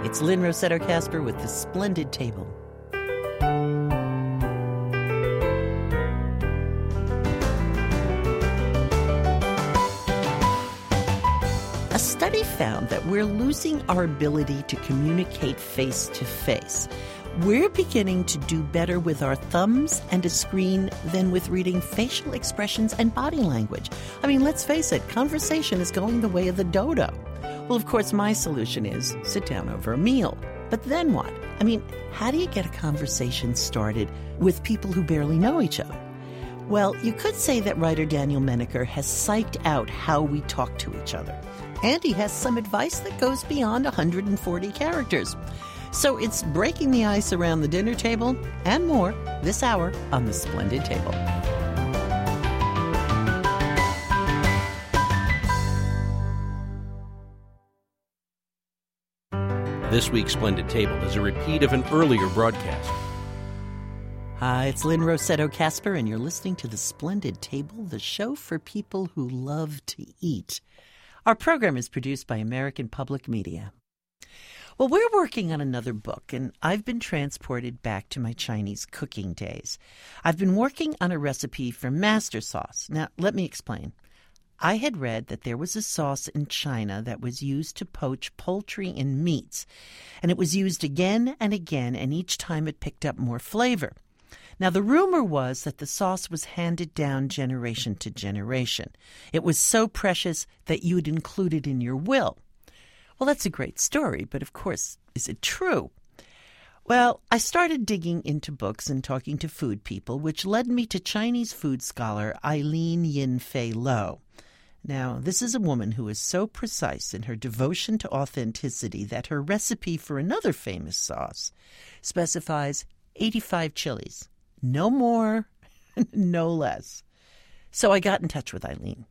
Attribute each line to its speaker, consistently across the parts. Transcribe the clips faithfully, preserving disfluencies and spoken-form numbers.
Speaker 1: It's Lynn Rossetto Kasper with The Splendid Table. A study found that we're losing our ability to communicate face-to-face. We're beginning to do better with our thumbs and a screen than with reading facial expressions and body language. I mean, let's face it, conversation is going the way of the dodo. Well, of course, my solution is sit down over a meal. But then what? I mean, how do you get a conversation started with people who barely know each other? Well, you could say that writer Daniel Menaker has psyched out how we talk to each other. And he has some advice that goes beyond one hundred forty characters. So it's breaking the ice around the dinner table and more this hour on The Splendid Table.
Speaker 2: This week's Splendid Table is a repeat of an earlier broadcast.
Speaker 1: Hi, it's Lynn Rossetto Kasper, and you're listening to The Splendid Table, the show for people who love to eat. Our program is produced by American Public Media. Well, we're working on another book, and I've been transported back to my Chinese cooking days. I've been working on a recipe for master sauce. Now, let me explain. I had read that there was a sauce in China that was used to poach poultry and meats, and it was used again and again, and each time it picked up more flavor. Now, the rumor was that the sauce was handed down generation to generation. It was so precious that you'd include it in your will. Well, that's a great story, but of course, is it true? Well, I started digging into books and talking to food people, which led me to Chinese food scholar Eileen Yin-Fei Lo. Now, this is a woman who is so precise in her devotion to authenticity that her recipe for another famous sauce specifies eighty-five chilies. No more, no less. So I got in touch with Eileen.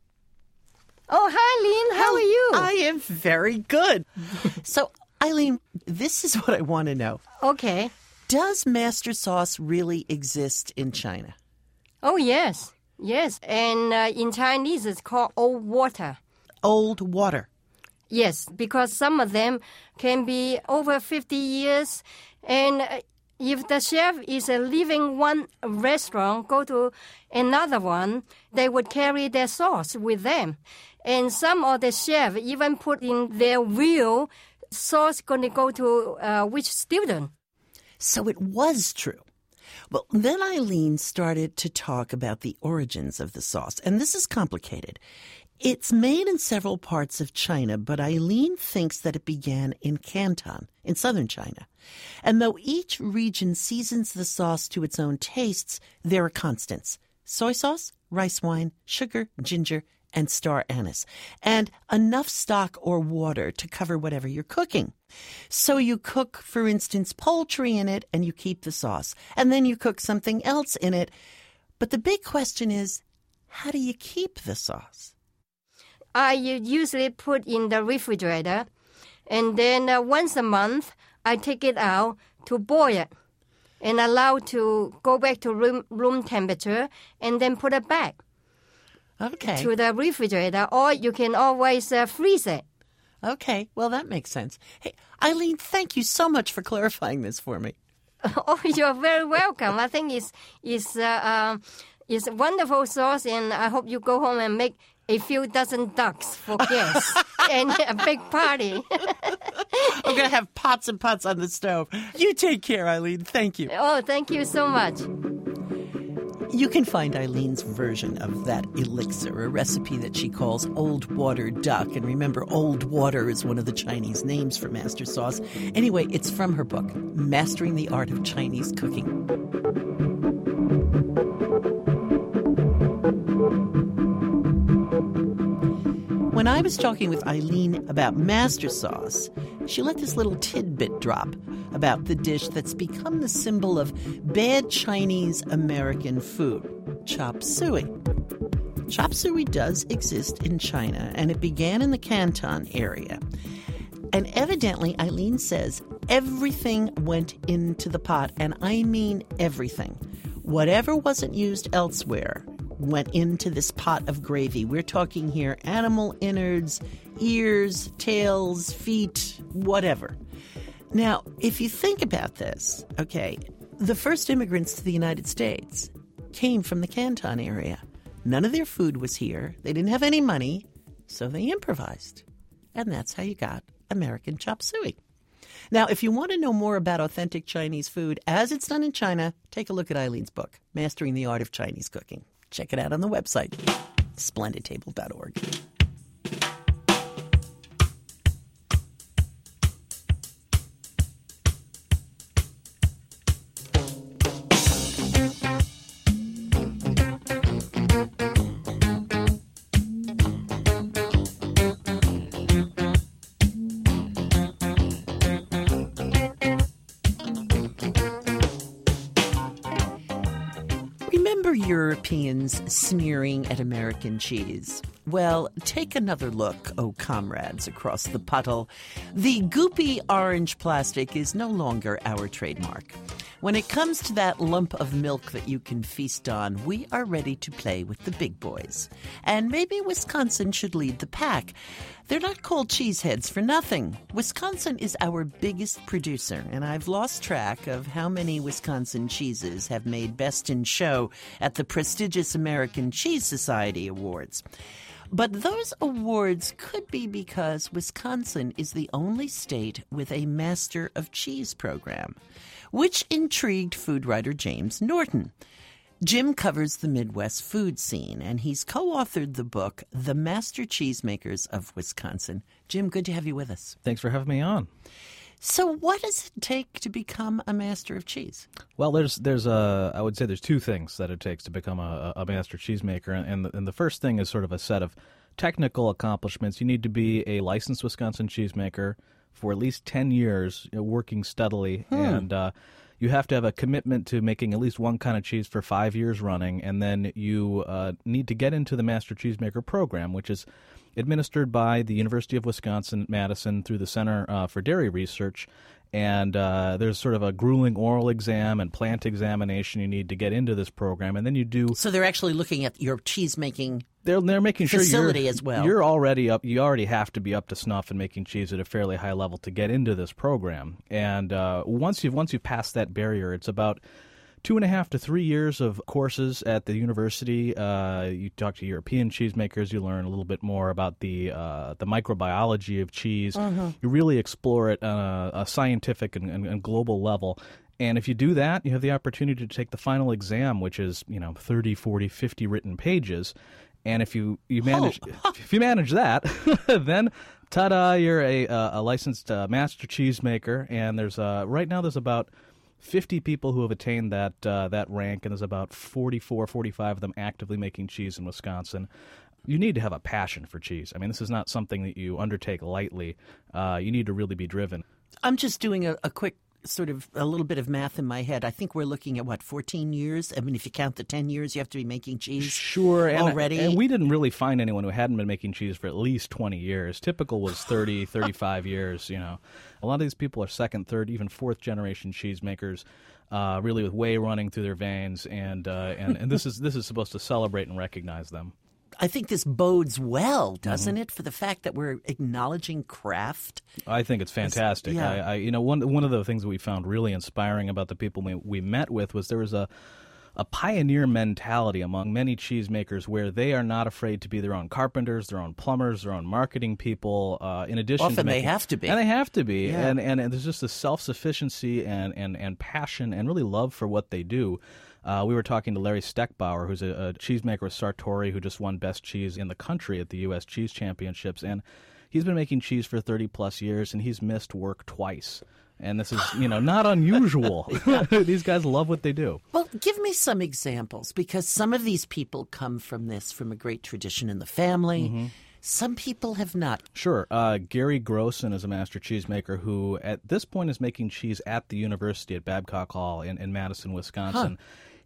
Speaker 3: Oh, hi, Lynn. How are you?
Speaker 1: I am very good. So, Eileen, this is what I want to know.
Speaker 3: Okay.
Speaker 1: Does master sauce really exist in China?
Speaker 3: Oh, yes. Yes. And uh, in Chinese, it's called old water.
Speaker 1: Old water.
Speaker 3: Yes, because some of them can be over fifty years. And uh, if the chef is uh, leaving one restaurant, go to another one, they would carry their sauce with them. And some of the chefs even put in their will, sauce going to go to uh, which student.
Speaker 1: So it was true. Well, then Eileen started to talk about the origins of the sauce. And this is complicated. It's made in several parts of China, but Eileen thinks that it began in Canton, in southern China. And though each region seasons the sauce to its own tastes, there are constants. Soy sauce, rice wine, sugar, ginger, and star anise, and enough stock or water to cover whatever you're cooking. So you cook, for instance, poultry in it, and you keep the sauce. And then you cook something else in it. But the big question is, how do you keep the sauce?
Speaker 3: I usually put in the refrigerator, and then uh, once a month, I take it out to boil it and allow to go back to room, room temperature, and then put it back.
Speaker 1: Okay.
Speaker 3: To the refrigerator, or you can always uh, freeze it.
Speaker 1: Okay, well, that makes sense. Hey, Eileen, thank you so much for clarifying this for me.
Speaker 3: Oh, you're very welcome. I think it's, it's, uh, uh, it's a wonderful sauce, and I hope you go home and make a few dozen ducks for guests and a big party.
Speaker 1: I'm going to have pots and pots on the stove. You take care, Eileen. Thank you.
Speaker 3: Oh, thank you so much.
Speaker 1: You can find Eileen's version of that elixir, a recipe that she calls Old Water Duck. And remember, Old Water is one of the Chinese names for master sauce. Anyway, it's from her book, Mastering the Art of Chinese Cooking. When I was talking with Eileen about master sauce, she let this little tidbit drop about the dish that's become the symbol of bad Chinese American food, chop suey. Chop suey does exist in China, and it began in the Canton area. And evidently, Eileen says, everything went into the pot, and I mean everything. Whatever wasn't used elsewhere went into this pot of gravy. We're talking here animal innards, ears, tails, feet, whatever. Now, if you think about this, okay, the first immigrants to the United States came from the Canton area. None of their food was here. They didn't have any money, so they improvised. And that's how you got American chop suey. Now, if you want to know more about authentic Chinese food as it's done in China, take a look at Eileen's book, Mastering the Art of Chinese Cooking. Check it out on the website, splendid table dot org. Remember Europeans sneering at American cheese? Well, take another look, oh comrades across the puddle. The goopy orange plastic is no longer our trademark. When it comes to that lump of milk that you can feast on, we are ready to play with the big boys. And maybe Wisconsin should lead the pack. They're not called cheeseheads for nothing. Wisconsin is our biggest producer, and I've lost track of how many Wisconsin cheeses have made Best in Show at the prestigious American Cheese Society Awards. But those awards could be because Wisconsin is the only state with a Master of Cheese program, which intrigued food writer James Norton. Jim covers the Midwest food scene, and he's co-authored the book, The Master Cheesemakers of Wisconsin. Jim, good to have you with us.
Speaker 4: Thanks for having me on.
Speaker 1: So what does it take to become a master of cheese?
Speaker 4: Well, there's there's a I would say there's two things that it takes to become a, a master cheesemaker, and the, and the first thing is sort of a set of technical accomplishments. You need to be a licensed Wisconsin cheesemaker for at least ten years, you know, working steadily, hmm. and uh, you have to have a commitment to making at least one kind of cheese for five years running, and then you uh, need to get into the Master Cheesemaker program, which is administered by the University of Wisconsin-Madison through the Center uh, for Dairy Research. And uh, there's sort of a grueling oral exam and plant examination you need to get into this program, and then you do.
Speaker 1: So they're actually looking at your cheese making.
Speaker 4: They're they're making sure
Speaker 1: facility
Speaker 4: you're,
Speaker 1: as well.
Speaker 4: You're already up. You already have to be up to snuff and making cheese at a fairly high level to get into this program. And uh, once you've once you've passed that barrier, it's about two and a half to three years of courses at the university. Uh, you talk to European cheesemakers. You learn a little bit more about the uh, the microbiology of cheese. Uh-huh. You really explore it on a, a scientific and, and, and global level. And if you do that, you have the opportunity to take the final exam, which is, you know, thirty, forty, fifty written pages. And if you, you manage oh. if you manage that, then ta-da, you're a, a licensed uh, master cheesemaker. And there's uh, right now there's about fifty people who have attained that uh, that rank, and there's about forty-four, forty-five of them actively making cheese in Wisconsin. You need to have a passion for cheese. I mean, this is not something that you undertake lightly. Uh, you need to really be driven.
Speaker 1: I'm just doing a, a quick sort of a little bit of math in my head. I think we're looking at, what, fourteen years? I mean, if you count the ten years, you have to be making cheese
Speaker 4: sure, and,
Speaker 1: already.
Speaker 4: And we didn't really find anyone who hadn't been making cheese for at least twenty years. Typical was thirty, thirty-five years, you know. A lot of these people are second, third, even fourth generation cheesemakers, uh, really with whey running through their veins, and uh, and, and this is this is supposed to celebrate and recognize them.
Speaker 1: I think this bodes well, doesn't mm-hmm. it, for the fact that we're acknowledging craft?
Speaker 4: I think it's fantastic.
Speaker 1: Yeah.
Speaker 4: I, I, you know, one one of the things that we found really inspiring about the people we, we met with was there was a a pioneer mentality among many cheesemakers where they are not afraid to be their own carpenters, their own plumbers, their own marketing people. Uh, in addition,
Speaker 1: often
Speaker 4: to making,
Speaker 1: they have to be,
Speaker 4: and they have to be,
Speaker 1: yeah.
Speaker 4: and, and and there's just a self-sufficiency and and and passion and really love for what they do. Uh, we were talking to Larry Steckbauer, who's a, a cheesemaker with Sartori, who just won Best Cheese in the country at the U S Cheese Championships. And he's been making cheese for thirty-plus years, and he's missed work twice. And this is, you know, not unusual. These guys love what they do.
Speaker 1: Well, give me some examples, because some of these people come from this, from a great tradition in the family. Mm-hmm. Some people have not.
Speaker 4: Sure. Uh, Gary Grossen is a master cheesemaker who, at this point, is making cheese at the university at Babcock Hall in, in Madison, Wisconsin. Huh.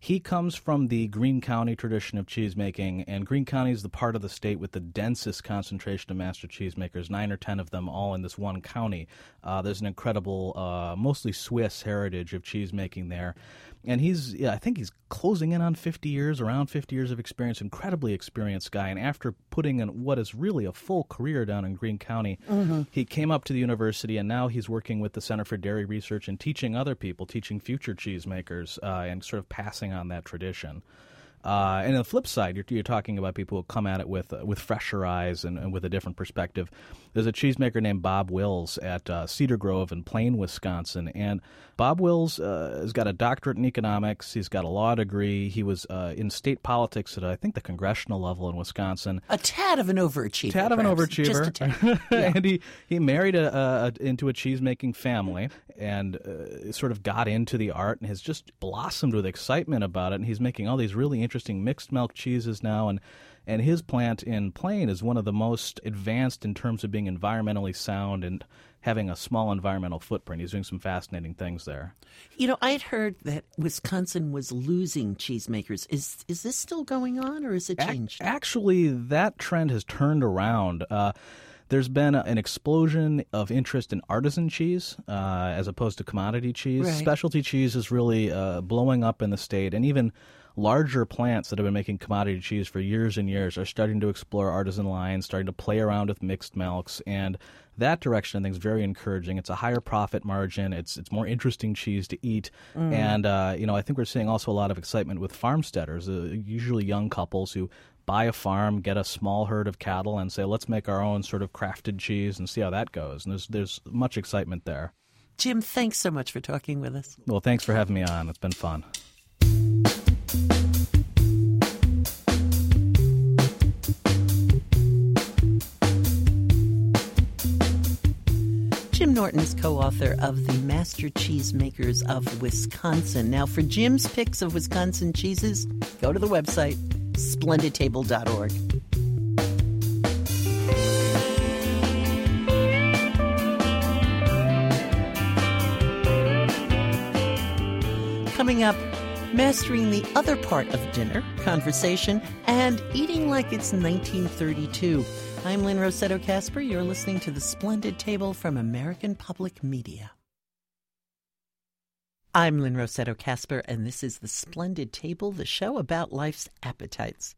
Speaker 4: He comes from the Greene County tradition of cheesemaking, and Greene County is the part of the state with the densest concentration of master cheesemakers, nine or ten of them all in this one county. Uh, there's an incredible, uh, mostly Swiss heritage of cheesemaking there. And he's, yeah, I think he's closing in on fifty years, around fifty years of experience, incredibly experienced guy. And after putting in what is really a full career down in Greene County, mm-hmm. he came up to the university, and now he's working with the Center for Dairy Research and teaching other people, teaching future cheesemakers, uh, and sort of passing on that tradition. Uh, and on the flip side, you're, you're talking about people who come at it with uh, with fresher eyes and, and with a different perspective. There's a cheesemaker named Bob Wills at uh, Cedar Grove in Plain, Wisconsin. And Bob Wills uh, has got a doctorate in economics. He's got a law degree. He was uh, in state politics at, I think, the congressional level in Wisconsin.
Speaker 1: A tad of an overachiever.
Speaker 4: Tad of an
Speaker 1: perhaps.
Speaker 4: overachiever.
Speaker 1: Just a tad. Yeah.
Speaker 4: And he, he married a, a, into a cheesemaking family and uh, sort of got into the art and has just blossomed with excitement about it. And he's making all these really interesting mixed milk cheeses now. And And his plant in Plain is one of the most advanced in terms of being environmentally sound and having a small environmental footprint. He's doing some fascinating things there.
Speaker 1: You know, I had heard that Wisconsin was losing cheesemakers. Is is this still going on, or is it changed?
Speaker 4: A- actually, that trend has turned around. Uh, there's been a, an explosion of interest in artisan cheese uh, as opposed to commodity cheese.
Speaker 1: Right.
Speaker 4: Specialty cheese is really uh, blowing up in the state, and even larger plants that have been making commodity cheese for years and years are starting to explore artisan lines, starting to play around with mixed milks, and that direction I think is very encouraging. It's a higher profit margin. It's it's more interesting cheese to eat, mm. and uh, you know I think we're seeing also a lot of excitement with farmsteaders, uh, usually young couples who buy a farm, get a small herd of cattle, and say, let's make our own sort of crafted cheese and see how that goes. And there's there's much excitement there.
Speaker 1: Jim, thanks so much for talking with us.
Speaker 4: Well, thanks for having me on. It's been fun.
Speaker 1: Jim Norton is co-author of The Master Cheesemakers of Wisconsin. Now, for Jim's picks of Wisconsin cheeses, go to the website, splendid table dot org. Coming up, mastering the other part of dinner, conversation, and eating like it's nineteen thirty-two. I'm Lynn Rossetto Kasper. You're listening to The Splendid Table from American Public Media. I'm Lynn Rossetto Kasper, and this is The Splendid Table, the show about life's appetites.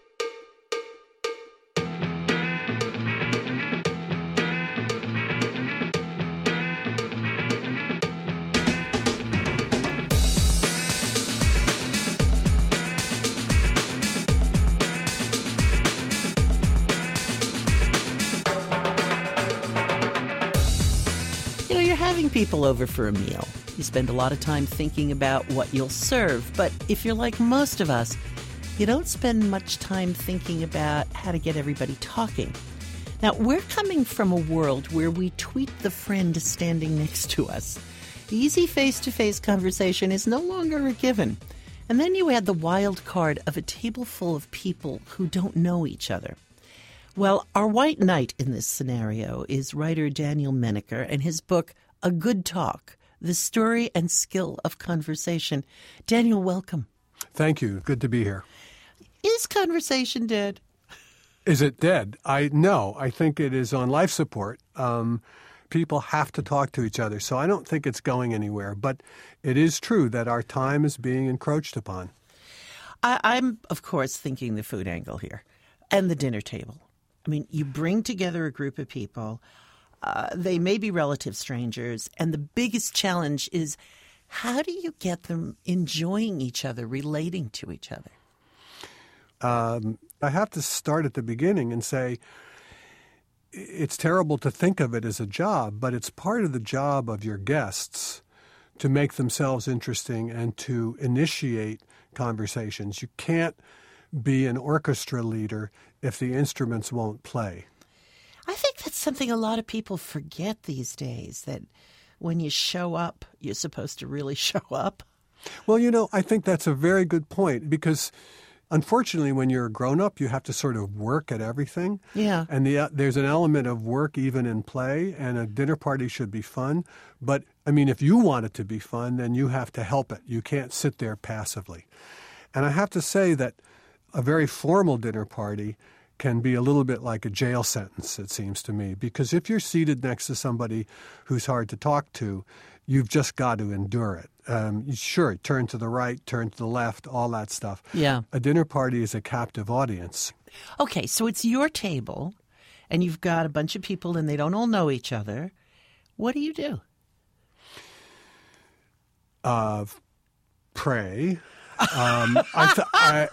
Speaker 1: Having people over for a meal, you spend a lot of time thinking about what you'll serve. But if you're like most of us, you don't spend much time thinking about how to get everybody talking. Now, we're coming from a world where we tweet the friend standing next to us. Easy face-to-face conversation is no longer a given. And then you add the wild card of a table full of people who don't know each other. Well, our white knight in this scenario is writer Daniel Menaker and his book, A Good Talk, The Story and Skill of Conversation. Daniel, welcome.
Speaker 5: Thank you. Good to be here.
Speaker 1: Is conversation dead?
Speaker 5: Is it dead? I no. I think it is on life support. Um, people have to talk to each other, so I don't think it's going anywhere. But it is true that our time is being encroached upon.
Speaker 1: I, I'm, of course, thinking the food angle here and the dinner table. I mean, you bring together a group of people. Uh, they may be relative strangers. And the biggest challenge is, how do you get them enjoying each other, relating to each other?
Speaker 5: Um, I have to start at the beginning and say, it's terrible to think of it as a job, but it's part of the job of your guests to make themselves interesting and to initiate conversations. You can't be an orchestra leader if the instruments won't play.
Speaker 1: I think that's something a lot of people forget these days, that when you show up, you're supposed to really show up.
Speaker 5: Well, you know, I think that's a very good point, because unfortunately, when you're a grown-up, you have to sort of work at everything.
Speaker 1: Yeah.
Speaker 5: And the, uh, there's an element of work even in play, and a dinner party should be fun. But, I mean, if you want it to be fun, then you have to help it. You can't sit there passively. And I have to say that a very formal dinner party can be a little bit like a jail sentence, it seems to me, because if you're seated next to somebody who's hard to talk to, you've just got to endure it. Um, sure, turn to the right, turn to the left, all that stuff.
Speaker 1: Yeah.
Speaker 5: A dinner party is a captive audience.
Speaker 1: Okay, so it's your table, and you've got a bunch of people, and they don't all know each other. What do you do?
Speaker 5: Uh, pray. Um, I th- I,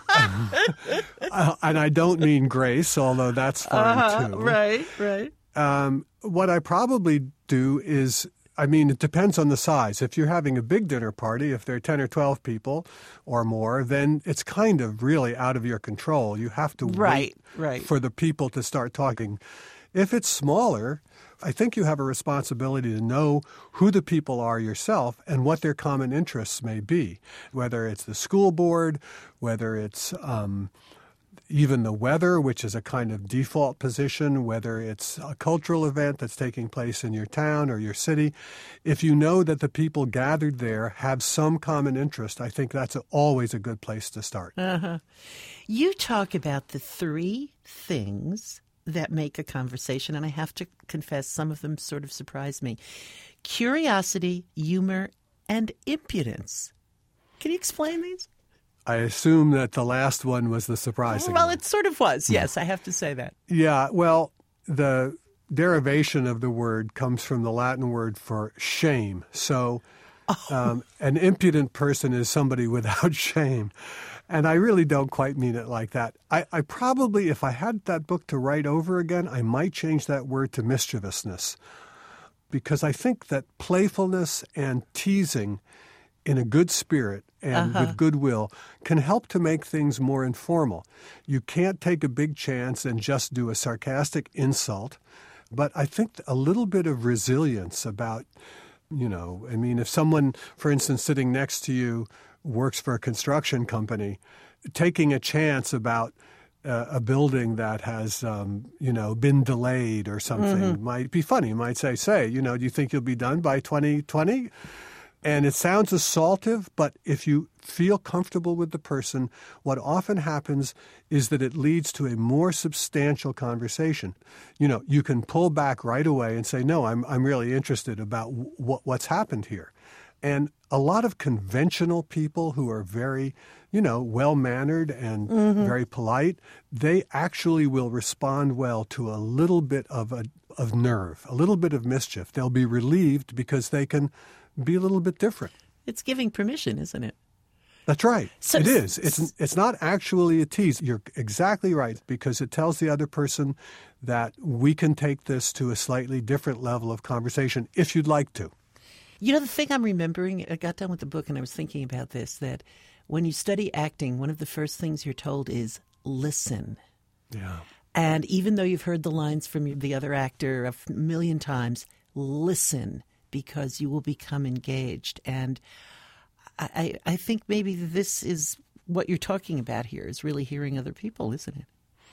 Speaker 5: uh, and I don't mean grace, although that's fine
Speaker 1: uh-huh,
Speaker 5: too.
Speaker 1: Right, right.
Speaker 5: Um, what I probably do is, I mean, it depends on the size. If you're having a big dinner party, if there are ten or twelve people or more, then it's kind of really out of your control. You have to
Speaker 1: Right,
Speaker 5: wait
Speaker 1: right.
Speaker 5: for the people to start talking. If it's smaller, I think you have a responsibility to know who the people are yourself and what their common interests may be, whether it's the school board, whether it's um, even the weather, which is a kind of default position, whether it's a cultural event that's taking place in your town or your city. If you know that the people gathered there have some common interest, I think that's always a good place to start.
Speaker 1: Uh-huh. You talk about the three things that make a conversation, and I have to confess, some of them sort of surprise me. Curiosity, humor, and impudence. Can you explain these?
Speaker 5: I assume that the last one was the surprising
Speaker 1: Well,
Speaker 5: one.
Speaker 1: it sort of was, yes, I have to say that.
Speaker 5: Yeah, well, the derivation of the word comes from the Latin word for shame. So um, an impudent person is somebody without shame. And I really don't quite mean it like that. I, I probably, if I had that book to write over again, I might change that word to mischievousness. Because I think that playfulness and teasing in a good spirit and
Speaker 1: Uh-huh.
Speaker 5: with goodwill can help to make things more informal. You can't take a big chance and just do a sarcastic insult. But I think a little bit of resilience about, you know, I mean, if someone, for instance, sitting next to you works for a construction company, taking a chance about uh, a building that has, um, you know, been delayed or something
Speaker 1: Mm-hmm.
Speaker 5: might be funny. Might say, say, you know, do you think you'll be done by twenty twenty? And it sounds assaultive, but if you feel comfortable with the person, what often happens is that it leads to a more substantial conversation. You know, you can pull back right away and say, no, I'm I'm really interested about w- what's happened here. And a lot of conventional people who are very, you know, well-mannered and
Speaker 1: Mm-hmm.
Speaker 5: very polite, they actually will respond well to a little bit of a, of nerve, a little bit of mischief. They'll be relieved because they can be a little bit different.
Speaker 1: It's giving permission, isn't it?
Speaker 5: That's right.
Speaker 1: So-
Speaker 5: it is. It's it's not actually a tease. You're exactly right, because it tells the other person that we can take this to a slightly different level of conversation if you'd like to.
Speaker 1: You know, the thing I'm remembering, I got done with the book and I was thinking about this, that when you study acting, one of the first things you're told is listen.
Speaker 5: Yeah.
Speaker 1: And even though you've heard the lines from the other actor a million times, listen, because you will become engaged. And I, I think maybe this is what you're talking about here, is really hearing other people, isn't it?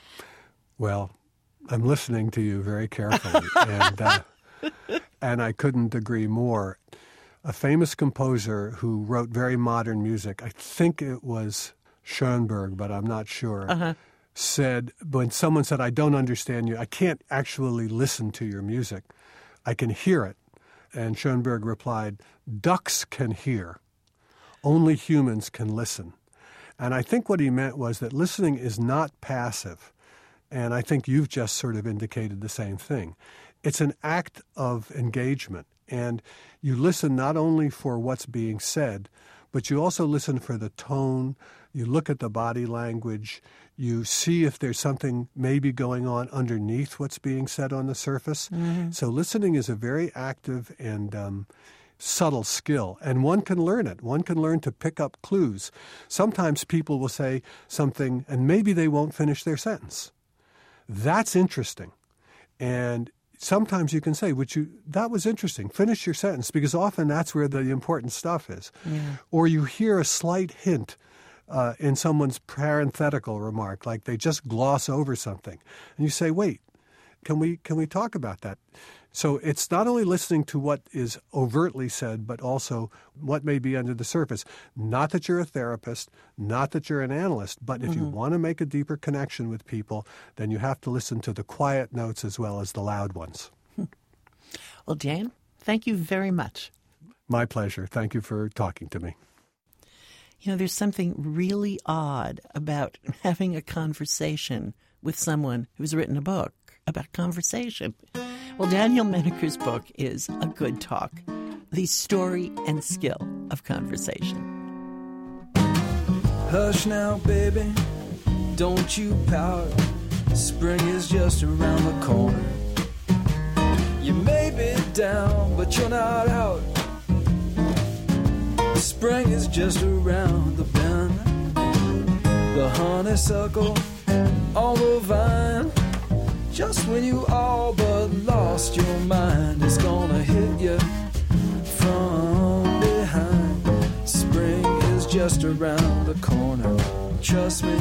Speaker 5: Well, I'm listening to you very carefully, and uh, and I couldn't agree more. A famous composer who wrote very modern music, I think it was Schoenberg, but I'm not sure,
Speaker 1: Uh-huh.
Speaker 5: said, when someone said, I don't understand you, I can't actually listen to your music, I can hear it. And Schoenberg replied, ducks can hear, only humans can listen. And I think what he meant was that listening is not passive. And I think you've just sort of indicated the same thing. It's an act of engagement. And you listen not only for what's being said, but you also listen for the tone. You look at the body language. You see if there's something maybe going on underneath what's being said on the surface. Mm-hmm. So listening is a very active and um, subtle skill, and one can learn it. One can learn to pick up clues. Sometimes people will say something, and maybe they won't finish their sentence. That's interesting. And sometimes you can say, "Would you? That was interesting. Finish your sentence," because often that's where the important stuff is.
Speaker 1: Yeah.
Speaker 5: Or you hear a slight hint uh, in someone's parenthetical remark, like they just gloss over something. And you say, wait, can we can we talk about that? So it's not only listening to what is overtly said, but also what may be under the surface. Not that you're a therapist, not that you're an analyst, but if mm-hmm. you want to make a deeper connection with people, then you have to listen to the quiet notes as well as the loud ones.
Speaker 1: Well, Dan, thank you very much.
Speaker 5: My pleasure. Thank you for talking to me.
Speaker 1: You know, there's something really odd about having a conversation with someone who's written a book about conversation. Well, Daniel Menaker's book is A Good Talk, the story and skill of conversation.
Speaker 6: Hush now, baby, don't you pout. Spring is just around the corner. You may be down, but you're not out. Spring is just around the bend. The honeysuckle on the vine. Just when you all but lost your mind, it's gonna hit you from behind. Spring is just around the corner. Trust me.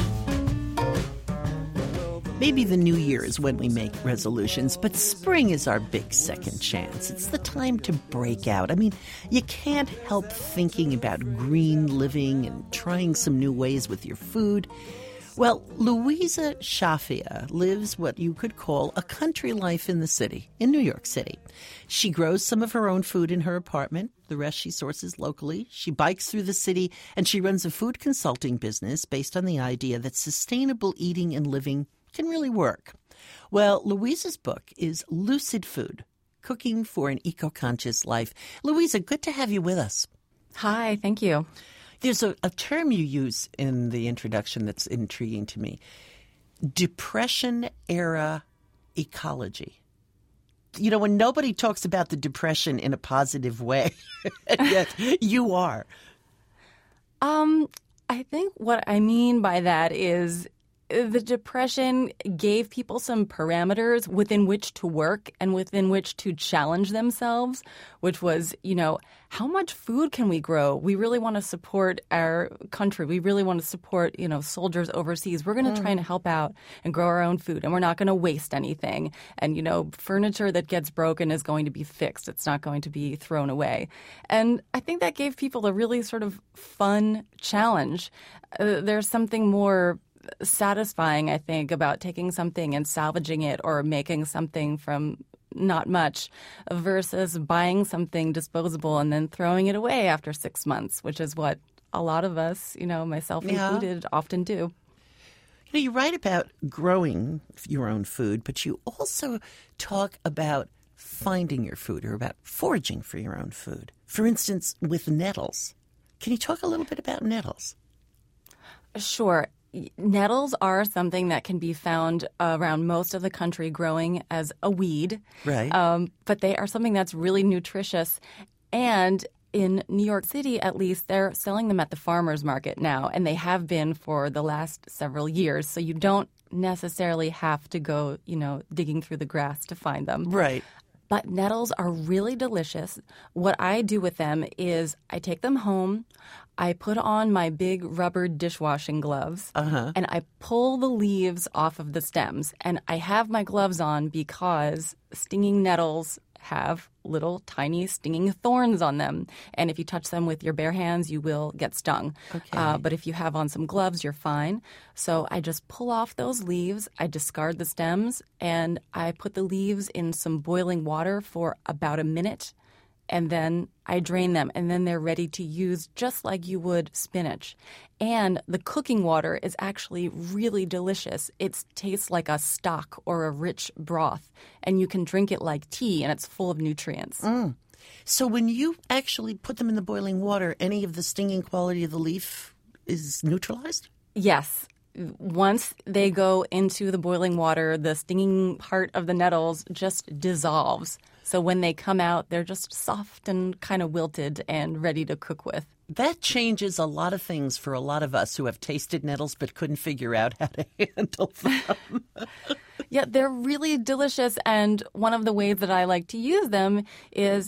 Speaker 1: Maybe the new year is when we make resolutions, but spring is our big second chance. It's the time to break out. I mean, you can't help thinking about green living and trying some new ways with your food. Well, Louisa Shafia lives what you could call a country life in the city, in New York City. She grows some of her own food in her apartment. The rest she sources locally. She bikes through the city, and she runs a food consulting business based on the idea that sustainable eating and living can really work. Well, Louisa's book is Lucid Food, Cooking for an Eco-Conscious Life. Louisa, good to have you with us.
Speaker 7: Hi, thank you.
Speaker 1: There's a, a term you use in the introduction that's intriguing to me. Depression-era ecology. You know, when nobody talks about the Depression in a positive way, and yet you are.
Speaker 7: Um, I think what I mean by that is the Depression gave people some parameters within which to work and within which to challenge themselves, which was, you know, how much food can we grow? We really want to support our country. We really want to support, you know, soldiers overseas. We're going to mm. try and help out and grow our own food, and we're not going to waste anything. And, you know, furniture that gets broken is going to be fixed. It's not going to be thrown away. And I think that gave people a really sort of fun challenge. Uh, there's something more satisfying, I think, about taking something and salvaging it or making something from not much versus buying something disposable and then throwing it away after six months, which is what a lot of us, you know, myself
Speaker 1: yeah.
Speaker 7: included, often do.
Speaker 1: You know, you write about growing your own food, but you also talk about finding your food or about foraging for your own food. For instance, with nettles. Can you talk a little bit about nettles?
Speaker 7: Sure. Nettles are something that can be found around most of the country growing as a weed.
Speaker 1: Right.
Speaker 7: Um, but they are something that's really nutritious. And in New York City, at least, they're selling them at the farmer's market now. And they have been for the last several years. So you don't necessarily have to go, you know, digging through the grass to find them.
Speaker 1: Right.
Speaker 7: But nettles are really delicious. What I do with them is I take them home, I put on my big rubber dishwashing gloves,
Speaker 1: uh-huh.
Speaker 7: and I pull the leaves off of the stems. And I have my gloves on because stinging nettles have little tiny stinging thorns on them. And if you touch them with your bare hands, you will get stung.
Speaker 1: Okay.
Speaker 7: Uh, but if you have on some gloves, you're fine. So I just pull off those leaves, I discard the stems, and I put the leaves in some boiling water for about a minute. And then I drain them, and then they're ready to use just like you would spinach. And the cooking water is actually really delicious. It tastes like a stock or a rich broth, and you can drink it like tea, and it's full of nutrients.
Speaker 1: Mm. So when you actually put them in the boiling water, any of the stinging quality of the leaf is neutralized?
Speaker 7: Yes. Once they go into the boiling water, the stinging part of the nettles just dissolves. So when they come out, they're just soft and kind of wilted and ready to cook with.
Speaker 1: That changes a lot of things for a lot of us who have tasted nettles but couldn't figure out how to handle them.
Speaker 7: Yeah, they're really delicious. And one of the ways that I like to use them is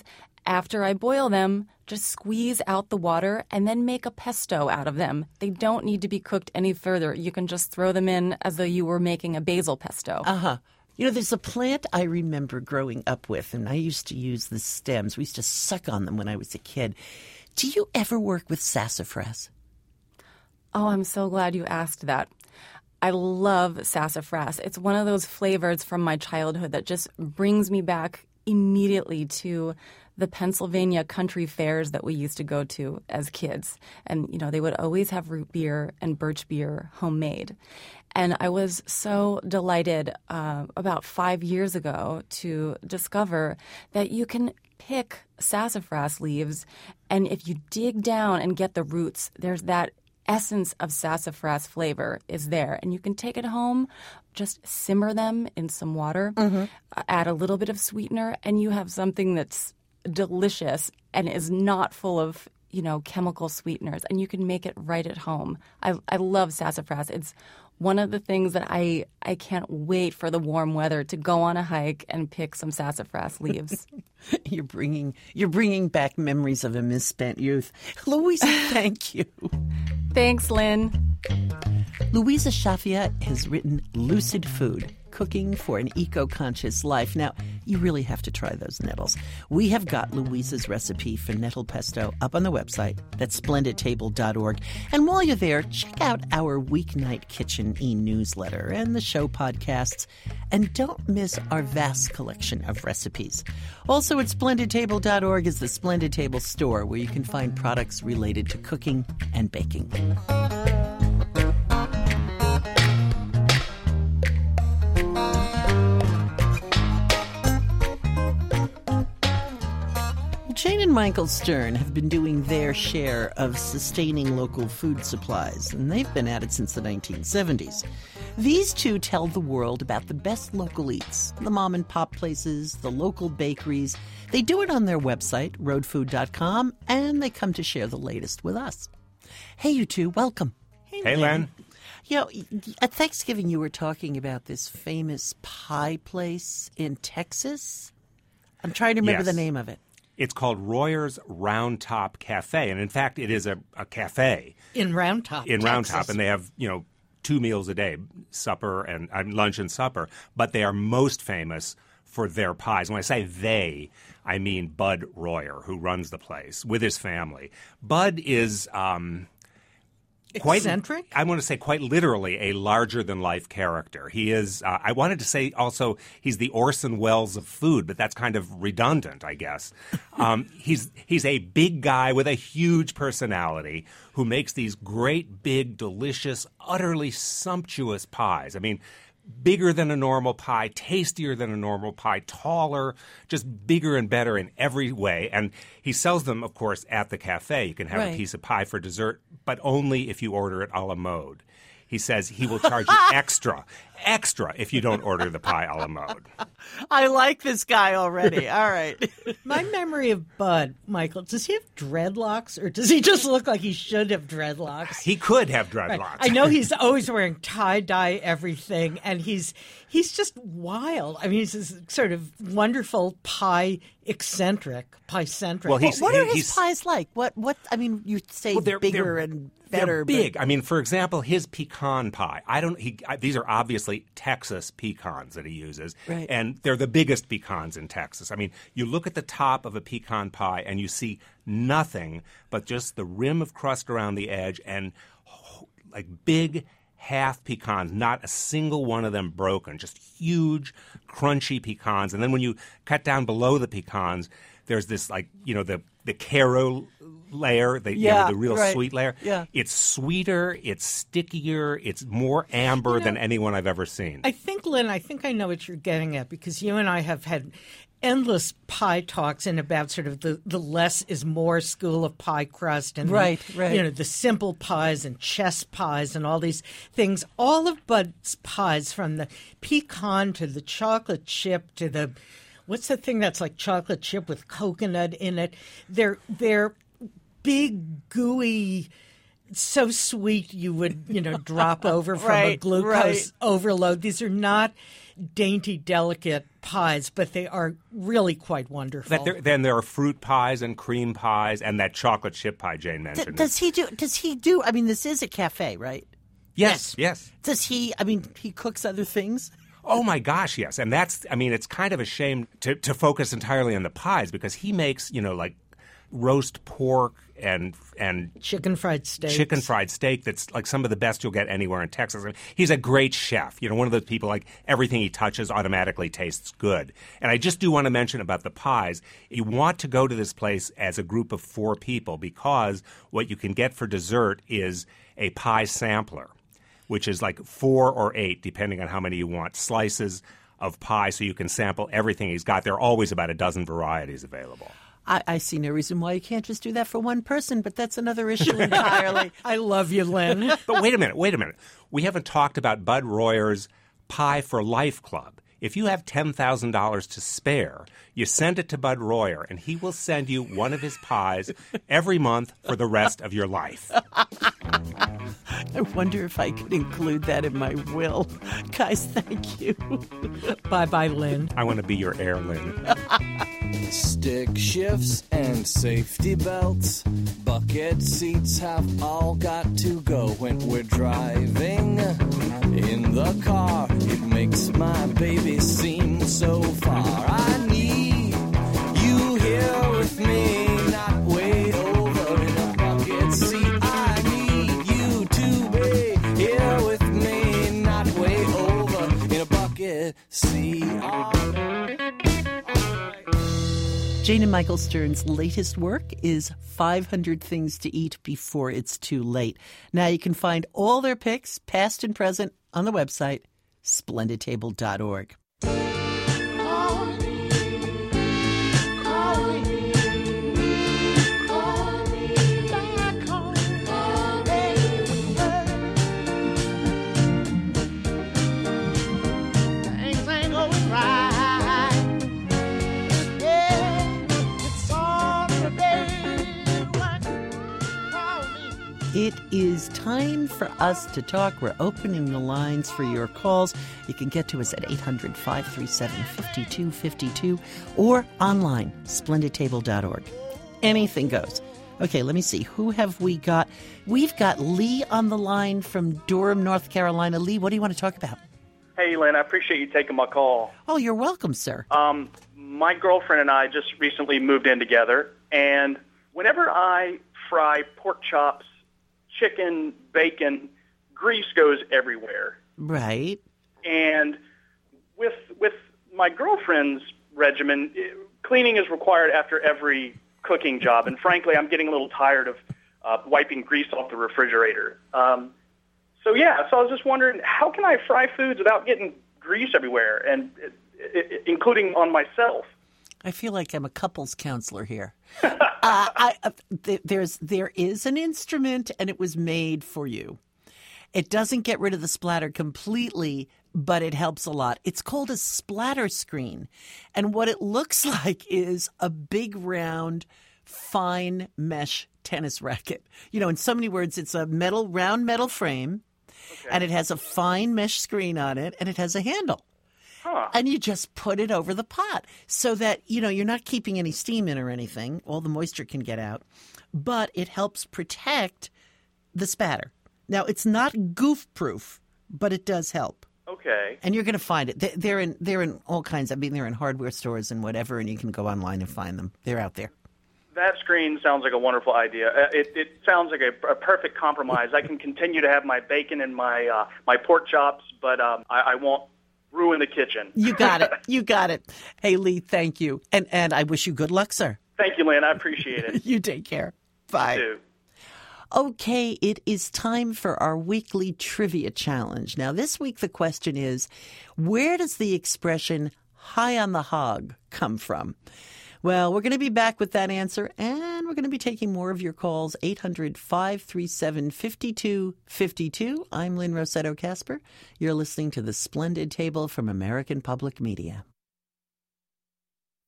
Speaker 7: after I boil them, just squeeze out the water and then make a pesto out of them. They don't need to be cooked any further. You can just throw them in as though you were making a basil pesto.
Speaker 1: Uh-huh. You know, there's a plant I remember growing up with, and I used to use the stems. We used to suck on them when I was a kid. Do you ever work with sassafras?
Speaker 7: Oh, I'm so glad you asked that. I love sassafras. It's one of those flavors from my childhood that just brings me back immediately to the Pennsylvania country fairs that we used to go to as kids. And, you know, they would always have root beer and birch beer homemade. And I was so delighted uh, about five years ago to discover that you can pick sassafras leaves, and if you dig down and get the roots, there's that essence of sassafras flavor is there. And you can take it home, just simmer them in some water, mm-hmm. add a little bit of sweetener, and you have something that's delicious and is not full of, you know, chemical sweeteners. And you can make it right at home. I, I love sassafras. It's one of the things that I, I can't wait for the warm weather to go on a hike and pick some sassafras leaves.
Speaker 1: You're bringing you're bringing back memories of a misspent youth. Louisa, thank you.
Speaker 7: Thanks, Lynn.
Speaker 1: Louisa Shafia has written Lucid Food, Cooking for an Eco-Conscious Life. Now, you really have to try those nettles. We have got Louisa's recipe for nettle pesto up on the website. That's splendid table dot org. And while you're there, check out our Weeknight Kitchen e-newsletter and the show podcasts. And don't miss our vast collection of recipes. Also at splendid table dot org is the Splendid Table store, where you can find products related to cooking and baking. Jane and Michael Stern have been doing their share of sustaining local food supplies, and they've been at it since the nineteen seventies. These two tell the world about the best local eats, the mom-and-pop places, the local bakeries. They do it on their website, road food dot com, and they come to share the latest with us. Hey, you two, welcome.
Speaker 8: Hey, hey Len.
Speaker 1: You know, at Thanksgiving you were talking about this famous pie place in Texas. I'm trying to remember
Speaker 8: yes.
Speaker 1: the name of it.
Speaker 8: It's called Royer's Round Top Cafe, and in fact, it is a, a cafe
Speaker 1: in Round Top,
Speaker 8: in
Speaker 1: Texas.
Speaker 8: Round Top, and they have you know two meals a day, supper and uh, lunch and supper. But they are most famous for their pies. When I say they, I mean Bud Royer, who runs the place with his family. Bud is um, quite
Speaker 1: eccentric.
Speaker 8: I want to say quite literally a larger-than-life character. He is. Uh, I wanted to say also he's the Orson Welles of food, but that's kind of redundant, I guess. Um, he's he's a big guy with a huge personality who makes these great, big, delicious, utterly sumptuous pies. I mean, bigger than a normal pie, tastier than a normal pie, taller, just bigger and better in every way. And he sells them, of course, at the cafe. You can have
Speaker 1: right.
Speaker 8: a piece of pie for dessert, but only if you order it a la mode. He says he will charge you extra, extra if you don't order the pie a la mode.
Speaker 1: I like this guy already. All right.
Speaker 9: My memory of Bud, Michael, does he have dreadlocks, or does he just look like he should have dreadlocks?
Speaker 8: He could have dreadlocks.
Speaker 9: Right. I know he's always wearing tie-dye everything, and he's he's just wild. I mean, he's this sort of wonderful pie eccentric, pie-centric.
Speaker 8: Well, he's,
Speaker 1: what are
Speaker 8: he,
Speaker 1: his pies like? What? What? I mean, you say
Speaker 8: well, they're,
Speaker 1: bigger
Speaker 8: they're,
Speaker 1: and better.
Speaker 8: They're big.
Speaker 1: But...
Speaker 8: I mean, for example, his pecan pie. I don't. He. I, these are obviously Texas pecans that he uses,
Speaker 1: right.
Speaker 8: and they're the biggest pecans in Texas. I mean, you look at the top of a pecan pie and you see nothing but just the rim of crust around the edge and like big half pecans, not a single one of them broken, just huge, crunchy pecans. And then when you cut down below the pecans, there's this like, you know, the, the Caro layer, the,
Speaker 1: yeah,
Speaker 8: you know, the real
Speaker 1: right.
Speaker 8: sweet layer.
Speaker 1: Yeah.
Speaker 8: It's sweeter, it's stickier, it's more amber
Speaker 9: you know,
Speaker 8: than anyone I've ever seen.
Speaker 9: I think, Lynn, I think I know what you're getting at, because you and I have had endless pie talks and about sort of the, the less is more school of pie crust and
Speaker 1: right,
Speaker 9: the,
Speaker 1: right.
Speaker 9: you know, the simple pies and chess pies and all these things. All of Bud's pies, from the pecan to the chocolate chip to the what's the thing that's like chocolate chip with coconut in it? They're they're big gooey so sweet you would, you know, drop over from a
Speaker 1: Right,
Speaker 9: glucose
Speaker 1: right.
Speaker 9: overload. These are not dainty, delicate pies, but they are really quite wonderful.
Speaker 8: That there, then there are fruit pies and cream pies and that chocolate chip pie Jane
Speaker 1: D-
Speaker 8: mentioned.
Speaker 1: does he do? Does he do? I mean, this is a cafe, right?
Speaker 8: yes, yes.
Speaker 1: Does he? I mean, he cooks other things.
Speaker 8: Oh my gosh, yes. And that's, I mean, it's kind of a shame to, to focus entirely on the pies because he makes, you know, like roast pork and and
Speaker 9: Chicken fried steak.
Speaker 8: chicken fried steak that's like some of the best you'll get anywhere in Texas. I mean, he's a great chef. You know, one of those people like everything he touches automatically tastes good. And I just do want to mention about the pies. You want to go to this place as a group of four people because what you can get for dessert is a pie sampler, which is like four or eight, depending on how many you want, slices of pie so you can sample everything he's got. There are always about a dozen varieties available.
Speaker 1: I, I see no reason why you can't just do that for one person, but that's another issue entirely.
Speaker 9: I love you, Lynn.
Speaker 8: But wait a minute, wait a minute. We haven't talked about Bud Royer's Pie for Life Club. If you have ten thousand dollars to spare, you send it to Bud Royer, and he will send you one of his pies every month for the rest of your life.
Speaker 1: I wonder if I could include that in my will. Guys, thank you.
Speaker 9: Bye-bye, Lynn.
Speaker 8: I want to be your heir, Lynn.
Speaker 6: Stick shifts and safety belts, bucket seats have all got to go when we're driving in the car. It makes my baby seem so far. I need you here with me, not way over in a bucket seat. I need you to be here with me, not way over in a bucket seat.
Speaker 1: Jane and Michael Stern's latest work is five hundred Things to Eat Before It's Too Late. Now you can find all their picks, past and present, on the website, splendid table dot org. It is time for us to talk. We're opening the lines for your calls. You can get to us at eight hundred, five three seven, five two five two or online, splendid table dot org. Anything goes. Okay, let me see. Who have we got? We've got Lee on the line from Durham, North Carolina. Lee, what do you want to talk about?
Speaker 10: Hey, Lynn, I appreciate you taking my call.
Speaker 1: Oh, you're welcome, sir.
Speaker 10: Um, my girlfriend and I just recently moved in together, and whenever I fry pork chops, chicken, bacon, grease goes everywhere.
Speaker 1: Right.
Speaker 10: And with with my girlfriend's regimen, it, cleaning is required after every cooking job. And frankly, I'm getting a little tired of uh, wiping grease off the refrigerator. Um, so, yeah, so I was just wondering, how can I fry foods without getting grease everywhere, and it, it, including on myself?
Speaker 1: I feel like I'm a couples counselor here. uh, I, uh, th- there's there is an instrument, and it was made for you. It doesn't get rid of the splatter completely, but it helps a lot. It's called a splatter screen, and what it looks like is a big round, fine mesh tennis racket. You know, in so many words, it's a metal round metal frame, okay, and it has a fine mesh screen on it, and it has a handle.
Speaker 10: Huh.
Speaker 1: And you just put it over the pot so that, you know, you're not keeping any steam in or anything. All the moisture can get out. But it helps protect the spatter. Now, it's not goof-proof, but it does help.
Speaker 10: Okay.
Speaker 1: And you're going to find it. They're in, they're in all kinds. I mean, they're in hardware stores and whatever, and you can go online and find them. They're out there.
Speaker 10: That screen sounds like a wonderful idea. Uh, it, it sounds like a, a perfect compromise. I can continue to have my bacon and my uh, my pork chops, but um, I, I won't ruin the kitchen.
Speaker 1: You got it. You got it. Hey, Lee, thank you. And and I wish you good luck, sir.
Speaker 10: Thank you, Lynn. I appreciate it.
Speaker 1: You take care. Bye.
Speaker 10: You too.
Speaker 1: Okay, it is time for our weekly trivia challenge. Now, this week the question is, where does the expression high on the hog come from? Well, we're going to be back with that answer, and we're going to be taking more of your calls, eight hundred, five three seven, five two five two. I'm Lynn Rossetto Kasper. You're listening to The Splendid Table from American Public Media.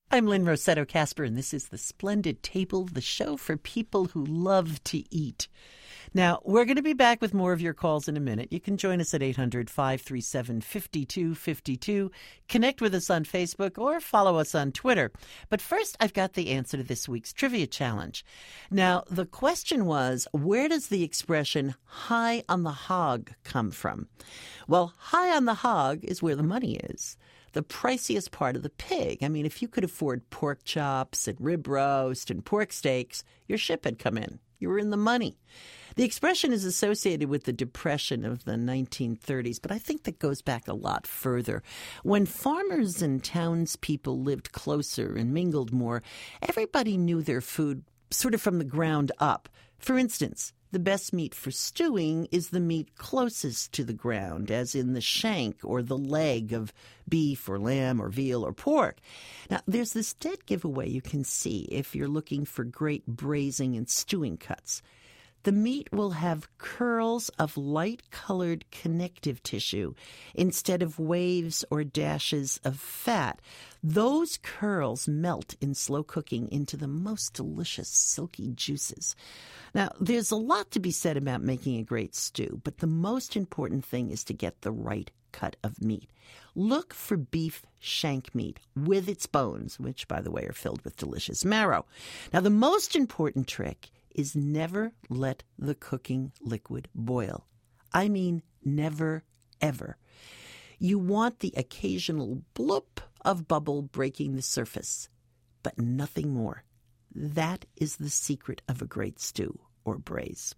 Speaker 1: I'm Lynn Rossetto Kasper, and this is The Splendid Table, the show for people who love to eat. Now, we're going to be back with more of your calls in a minute. You can join us at eight hundred, five three seven, five two five two. Connect with us on Facebook or follow us on Twitter. But first, I've got the answer to this week's trivia challenge. Now, the question was, where does the expression high on the hog come from? Well, high on the hog is where the money is. The priciest part of the pig. I mean, if you could afford pork chops and rib roast and pork steaks, your ship had come in. You were in the money. The expression is associated with the Depression of the nineteen thirties, but I think that goes back a lot further. When farmers and townspeople lived closer and mingled more, everybody knew their food sort of from the ground up. For instance, the best meat for stewing is the meat closest to the ground, as in the shank or the leg of beef or lamb or veal or pork. Now, there's this dead giveaway you can see if you're looking for great braising and stewing cuts. The meat will have curls of light-colored connective tissue instead of waves or dashes of fat. Those curls melt in slow cooking into the most delicious silky juices. Now, there's a lot to be said about making a great stew, but the most important thing is to get the right cut of meat. Look for beef shank meat with its bones, which, by the way, are filled with delicious marrow. Now, the most important trick is never let the cooking liquid boil. I mean, never, ever. You want the occasional bloop of bubble breaking the surface, but nothing more. That is the secret of a great stew or braise.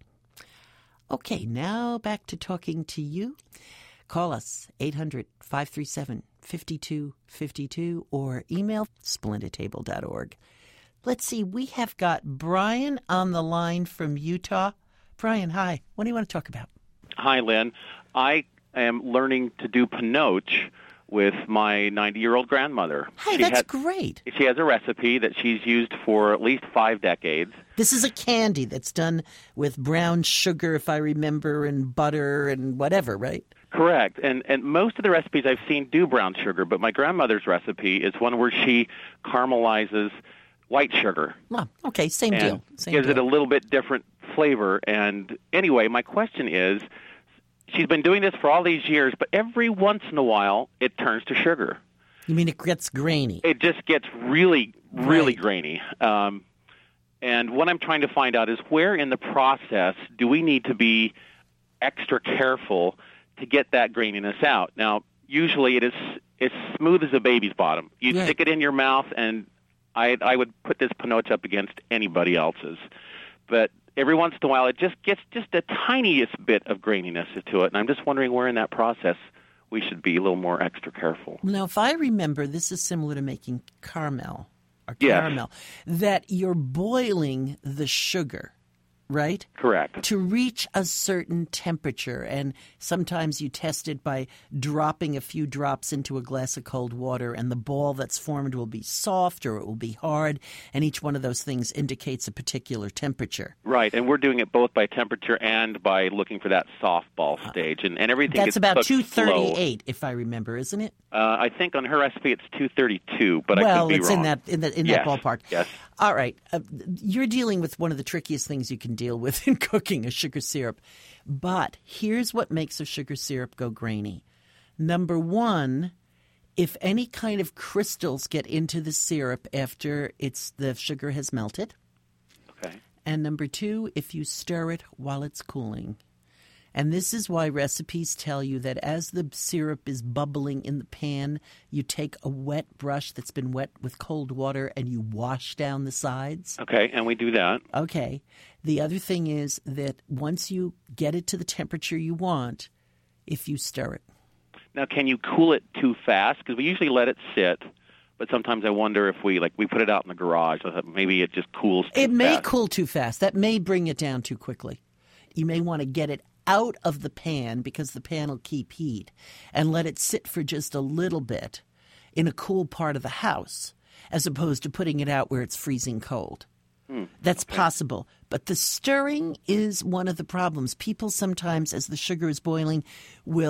Speaker 1: Okay, now back to talking to you. Call us, eight hundred, five three seven, five two five two, or email splendid table dot org. Let's see, we have got Brian on the line from Utah. Brian, hi. What do you want to talk about?
Speaker 11: Hi, Lynn. I am learning to do pinoche with my ninety-year-old grandmother.
Speaker 1: Hey,
Speaker 11: she
Speaker 1: that's
Speaker 11: had,
Speaker 1: great.
Speaker 11: She has a recipe that she's used for at least five decades.
Speaker 1: This is a candy that's done with brown sugar, if I remember, and butter and whatever, right?
Speaker 11: Correct. And and most of the recipes I've seen do brown sugar, but my grandmother's recipe is one where she caramelizes white sugar.
Speaker 1: Oh, okay, same
Speaker 11: and
Speaker 1: deal. Same
Speaker 11: gives
Speaker 1: deal.
Speaker 11: it a little bit different flavor. And anyway, my question is, she's been doing this for all these years, but every once in a while, it turns to sugar.
Speaker 1: You mean it gets grainy?
Speaker 11: It just gets really, really
Speaker 1: Right.
Speaker 11: grainy. Um, and what I'm trying to find out is where in the process do we need to be extra careful to get that graininess out? Now, usually it is it's smooth as a baby's bottom. You
Speaker 1: Right.
Speaker 11: stick it in your mouth, and I, I would put this pinoche up against anybody else's. But every once in a while, it just gets just the tiniest bit of graininess to it, and I'm just wondering where in that process we should be a little more extra careful.
Speaker 1: Now, if I remember, this is similar to making caramel or
Speaker 11: Yes.
Speaker 1: caramel, that you're boiling the sugar, right?
Speaker 11: Correct.
Speaker 1: To reach a certain temperature. And sometimes you test it by dropping a few drops into a glass of cold water, and the ball that's formed will be soft or it will be hard. And each one of those things indicates a particular temperature.
Speaker 11: Right, and we're doing it both by temperature and by looking for that softball stage, and, and everything
Speaker 1: That's
Speaker 11: gets
Speaker 1: about
Speaker 11: cooked
Speaker 1: two
Speaker 11: slow.
Speaker 1: thirty-eight, if I remember, isn't it?
Speaker 11: Uh, I think on her recipe it's two thirty-two, but I
Speaker 1: well,
Speaker 11: could be
Speaker 1: it's
Speaker 11: wrong.
Speaker 1: in that in that in
Speaker 11: Yes,
Speaker 1: that ballpark.
Speaker 11: yes.
Speaker 1: All right, uh, you're dealing with one of the trickiest things you can deal with in cooking, a sugar syrup. But here's what makes a sugar syrup go grainy. Number one, if any kind of crystals get into the syrup after it's the sugar has melted.
Speaker 11: Okay.
Speaker 1: And number two, if you stir it while it's cooling. And this is why recipes tell you that as the syrup is bubbling in the pan, you take a wet brush that's been wet with cold water and you wash down the sides.
Speaker 11: Okay, and we do that.
Speaker 1: Okay. The other thing is that once you get it to the temperature you want, if you stir it.
Speaker 11: Now, can you cool it too fast? Because we usually let it sit, but sometimes I wonder if we like we put it out in the garage, I thought maybe it just cools too
Speaker 1: It may
Speaker 11: fast.
Speaker 1: cool too fast. That may bring it down too quickly. You may want to get it out of the pan because the pan will keep heat and let it sit for just a little bit in a cool part of the house as opposed to putting it out where it's freezing cold.
Speaker 11: Hmm.
Speaker 1: That's possible. But the stirring is one of the problems. People sometimes, as the sugar is boiling, will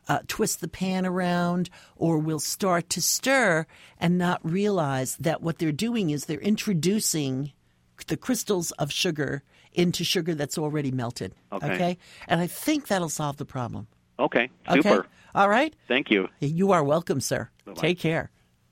Speaker 1: uh, twist the pan around or will start to stir and not realize that what they're doing is they're introducing the crystals of sugar into sugar that's already melted.
Speaker 11: Okay.
Speaker 1: okay? And I think that'll solve the problem.
Speaker 11: Okay, super.
Speaker 1: Okay? All right?
Speaker 11: Thank you.
Speaker 1: You are welcome, sir.
Speaker 11: Bye-bye.
Speaker 1: Take care.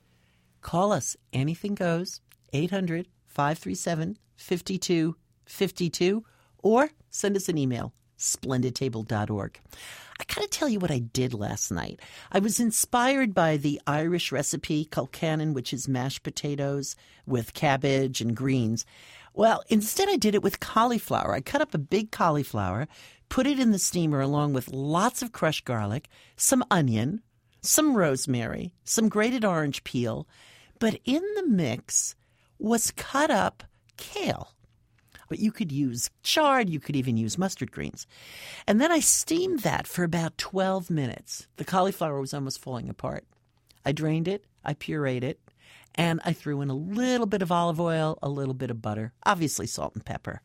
Speaker 1: Call us. Anything goes. eight hundred, five three seven, five two five two. Or send us an email. splendid table dot org. I got to tell you what I did last night. I was inspired by the Irish recipe, Culcannon, which is mashed potatoes with cabbage and greens. Well, instead I did it with cauliflower. I cut up a big cauliflower, put it in the steamer along with lots of crushed garlic, some onion, some rosemary, some grated orange peel. But in the mix was cut up kale. But you could use chard, you could even use mustard greens. And then I steamed that for about twelve minutes. The cauliflower was almost falling apart. I drained it, I pureed it, and I threw in a little bit of olive oil, a little bit of butter, obviously salt and pepper.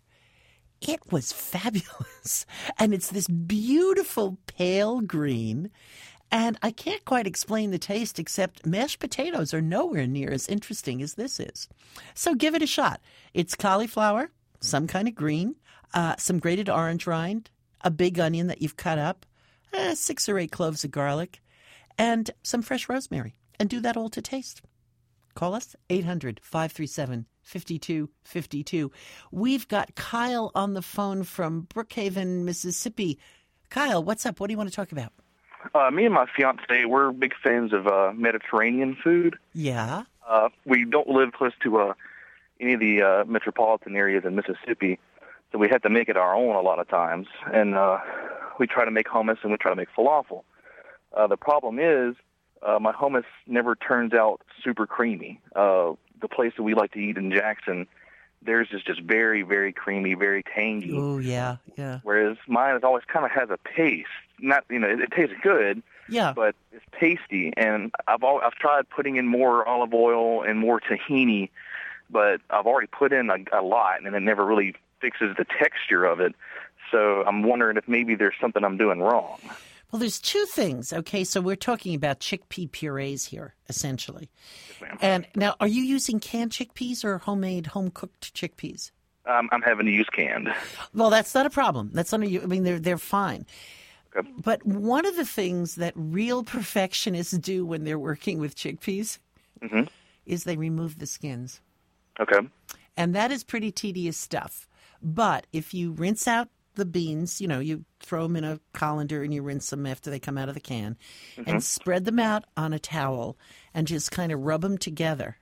Speaker 1: It was fabulous. And it's this beautiful pale green. And I can't quite explain the taste except mashed potatoes are nowhere near as interesting as this is. So give it a shot. It's cauliflower, some kind of green, uh, some grated orange rind, a big onion that you've cut up, eh, six or eight cloves of garlic, and some fresh rosemary. And do that all to taste. Call us, eight hundred, five three seven, five two five two. We've got Kyle on the phone from Brookhaven, Mississippi. Kyle, what's up? What do you want to talk about?
Speaker 12: Uh, me and my fiance, we're big fans of uh, Mediterranean food.
Speaker 1: Yeah.
Speaker 12: Uh, we don't live close to uh, any of the uh, metropolitan areas in Mississippi, so we have to make it our own a lot of times. And uh, we try to make hummus and we try to make falafel. Uh, the problem is uh, my hummus never turns out super creamy. Uh, the place that we like to eat in Jackson, theirs is just very, very creamy, very tangy.
Speaker 1: Oh, yeah, yeah.
Speaker 12: Whereas mine is always kind of has a paste. Not, you know, it, it tastes good.
Speaker 1: Yeah.
Speaker 12: But it's tasty, and I've al- I've tried putting in more olive oil and more tahini, but I've already put in a, a lot, and it never really fixes the texture of it. So I'm wondering if maybe there's something I'm doing wrong.
Speaker 1: Well, there's two things, okay? So we're talking about chickpea purees here, essentially.
Speaker 12: Yes, ma'am.
Speaker 1: And now, are you using canned chickpeas or homemade, home-cooked chickpeas?
Speaker 12: Um, I'm having to use canned.
Speaker 1: Well, that's not a problem. That's not a, I mean, they're they're fine.
Speaker 12: Okay.
Speaker 1: But one of the things that real perfectionists do when they're working with chickpeas
Speaker 12: Mm-hmm.
Speaker 1: is they remove the skins.
Speaker 12: Okay.
Speaker 1: And that is pretty tedious stuff. But if you rinse out the beans, you know, you throw them in a colander and you rinse them after they come out of the can,
Speaker 12: Mm-hmm.
Speaker 1: and spread them out on a towel and just kind of rub them together,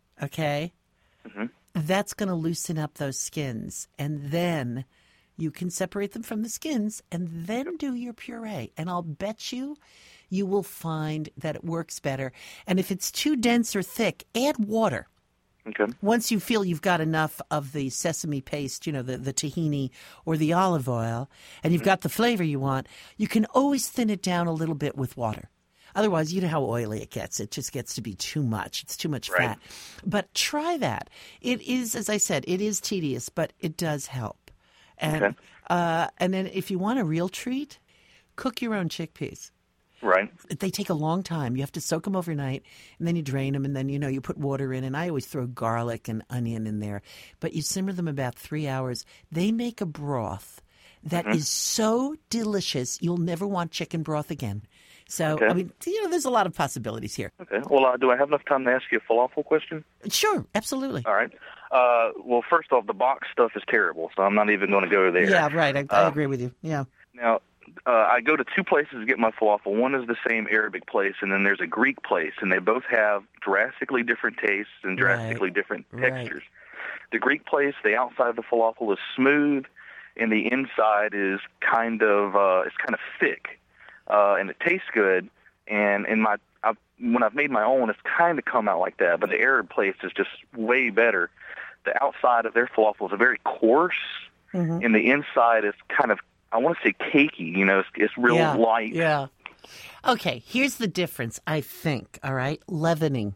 Speaker 1: okay?
Speaker 12: Mm-hmm.
Speaker 1: That's going to loosen up those skins. And then you can separate them from the skins and then do your puree. And I'll bet you you will find that it works better. And if it's too dense or thick, add water.
Speaker 12: Okay.
Speaker 1: Once you feel you've got enough of the sesame paste, you know, the, the tahini or the olive oil, and you've got the flavor you want, you can always thin it down a little bit with water. Otherwise, you know how oily it gets. It just gets to be too much. It's too much
Speaker 12: Right.
Speaker 1: fat. But try that. It is, as I said, it is tedious, but it does help. And
Speaker 12: Okay.
Speaker 1: uh, and then if you want a real treat, cook your own chickpeas.
Speaker 12: Right.
Speaker 1: They take a long time. You have to soak them overnight, and then you drain them, and then, you know, you put water in. And I always throw garlic and onion in there. But you simmer them about three hours. They make a broth that is so delicious, you'll never want chicken broth again. So,
Speaker 12: Okay.
Speaker 1: I mean, you know, there's a lot of possibilities here.
Speaker 12: Okay. Well, uh, do I have enough time to ask you a falafel question?
Speaker 1: Sure, absolutely.
Speaker 12: All right. Uh, well, first off, the box stuff is terrible, so I'm not even going to go there.
Speaker 1: Yeah, right. I, I
Speaker 12: Uh,
Speaker 1: agree with you. Yeah.
Speaker 12: Now, uh, I go to two places to get my falafel. One is the same Arabic place, and then there's a Greek place, and they both have drastically different tastes and drastically
Speaker 1: Right.
Speaker 12: different
Speaker 1: Right.
Speaker 12: textures. The Greek place, the outside of the falafel is smooth, and the inside is kind of uh, it's kind of thick, uh, and it tastes good. And in my I've, when I've made my own, it's kind of come out like that. But the Arab place is just way better. The outside of their falafel is very coarse,
Speaker 1: Mhm.
Speaker 12: and the inside is kind of, I want to say cakey. You know, it's, it's real
Speaker 1: yeah.
Speaker 12: light.
Speaker 1: Yeah. Okay, here's the difference, I think, all right? Leavening.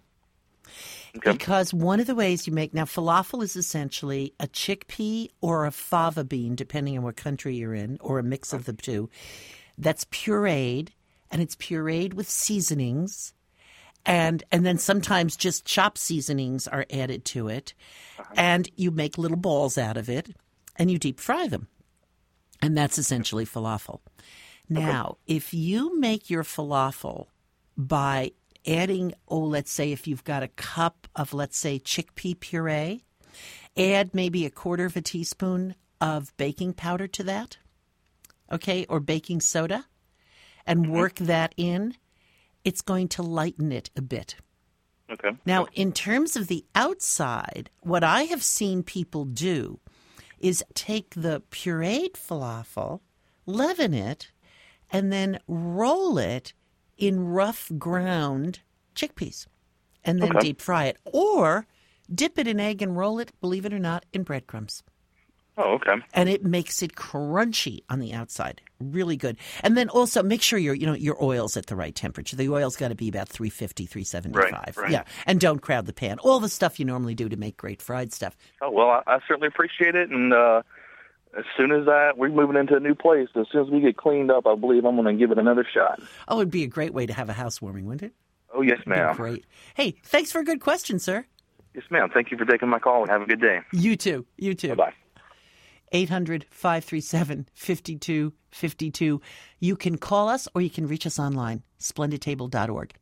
Speaker 12: Okay.
Speaker 1: Because one of the ways you make, now falafel is essentially a chickpea or a fava bean, depending on what country you're in, or a mix of the two, that's pureed and it's pureed with seasonings. And and then sometimes just chopped seasonings are added to it. Uh-huh. And you make little balls out of it, and you deep fry them. And that's essentially falafel. Now, okay. if you make your falafel by adding, oh, let's say if you've got a cup of, let's say, chickpea puree, add maybe a quarter of a teaspoon of baking powder to that, okay, or baking soda, and mm-hmm. work that in. It's going to lighten it a bit.
Speaker 12: Okay.
Speaker 1: Now, in terms of the outside, what I have seen people do is take the pureed falafel, leaven it, and then roll it in rough ground chickpeas, and then
Speaker 12: okay.
Speaker 1: deep fry it. Or dip it in egg and roll it, believe it or not, in breadcrumbs.
Speaker 12: Oh, okay.
Speaker 1: And it makes it crunchy on the outside. Really good. And then also make sure your you know your oil's at the right temperature. The oil's got to be about three fifty, three seventy-five.
Speaker 12: Right, right.
Speaker 1: Yeah. And don't crowd the pan. All the stuff you normally do to make great fried stuff.
Speaker 12: Oh, well, I, I certainly appreciate it. And uh, as soon as I, we're moving into a new place, as soon as we get cleaned up, I believe I'm going to give it another shot.
Speaker 1: Oh, it'd be a great way to have a housewarming, wouldn't it?
Speaker 12: Oh, yes, ma'am.
Speaker 1: Great. Hey, thanks for a good question, sir.
Speaker 12: Yes, ma'am. Thank you for taking my call, and have a good day.
Speaker 1: You too. You too.
Speaker 12: Bye-bye.
Speaker 1: eight hundred, five three seven, five two five two. You can call us or you can reach us online, splendid table dot org.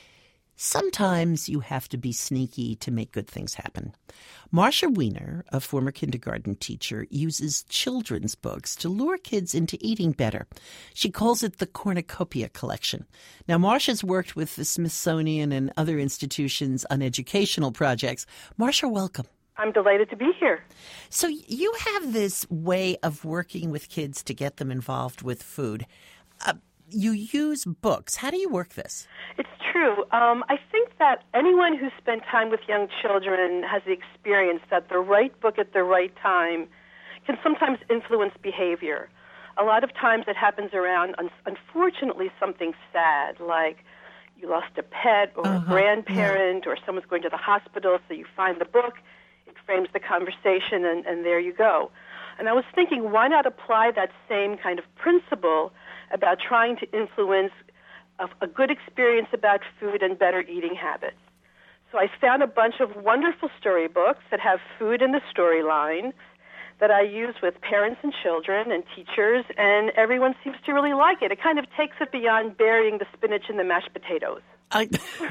Speaker 1: Sometimes you have to be sneaky to make good things happen. Marcia Weiner, a former kindergarten teacher, uses children's books to lure kids into eating better. She calls it the Cornucopia Collection. Now, Marcia's worked with the Smithsonian and other institutions on educational projects. Marcia, welcome.
Speaker 13: I'm delighted to be here.
Speaker 1: So you have this way of working with kids to get them involved with food. Uh, you use books. How do you work this?
Speaker 13: It's true. Um, I think that anyone who's spent time with young children has the experience that the right book at the right time can sometimes influence behavior. A lot of times it happens around, unfortunately, something sad, like you lost a pet or uh-huh. a grandparent yeah. or someone's going to the hospital, so you find the book. It frames the conversation, and, and there you go. And I was thinking, why not apply that same kind of principle about trying to influence a, a good experience about food and better eating habits? So I found a bunch of wonderful storybooks that have food in the storyline that I use with parents and children and teachers, and everyone seems to really like it. It kind of takes it beyond burying the spinach in the mashed potatoes.
Speaker 1: I...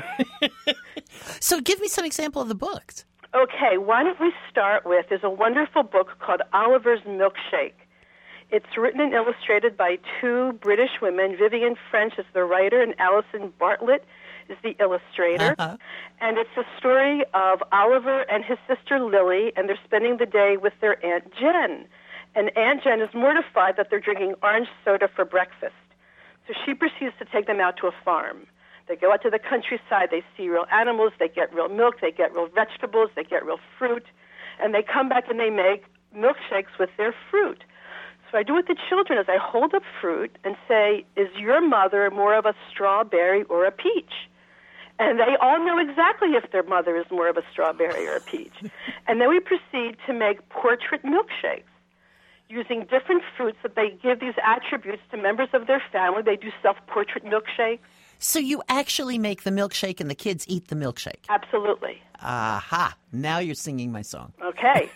Speaker 1: So give me some example of the books.
Speaker 13: Okay, why don't we start with, there's a wonderful book called Oliver's Milkshake. It's written and illustrated by two British women. Vivian French is the writer, and Alison Bartlett is the illustrator. Uh-huh. And it's a story of Oliver and his sister Lily, and they're spending the day with their Aunt Jen. And Aunt Jen is mortified that they're drinking orange soda for breakfast. So she proceeds to take them out to a farm. They go out to the countryside, they see real animals, they get real milk, they get real vegetables, they get real fruit, and they come back and they make milkshakes with their fruit. So I do with the children is I hold up fruit and say, is your mother more of a strawberry or a peach? And they all know exactly if their mother is more of a strawberry or a peach. And then we proceed to make portrait milkshakes using different fruits that they give these attributes to members of their family. They do self-portrait milkshakes.
Speaker 1: So you actually make the milkshake and the kids eat the milkshake?
Speaker 13: Absolutely.
Speaker 1: Aha. Now you're singing my song.
Speaker 13: Okay.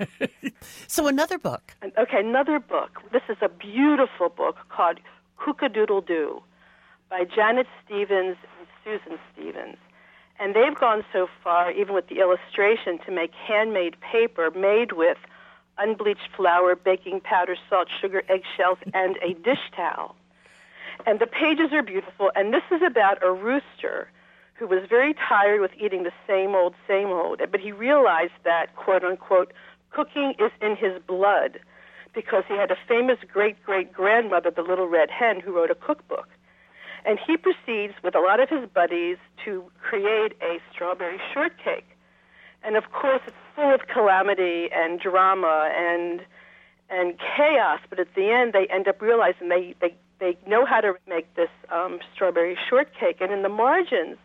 Speaker 1: So another book.
Speaker 13: Okay, another book. This is a beautiful book called Cook-a-Doodle-Doo by Janet Stevens and Susan Stevens. And they've gone so far, even with the illustration, to make handmade paper made with unbleached flour, baking powder, salt, sugar, eggshells, and a dish towel. And the pages are beautiful, and this is about a rooster who was very tired with eating the same old, same old, but he realized that, quote-unquote, cooking is in his blood because he had a famous great-great-grandmother, the Little Red Hen, who wrote a cookbook. And he proceeds with a lot of his buddies to create a strawberry shortcake. And, of course, it's full of calamity and drama and and chaos, but at the end they end up realizing they, they They know how to make this um, strawberry shortcake, and in the margins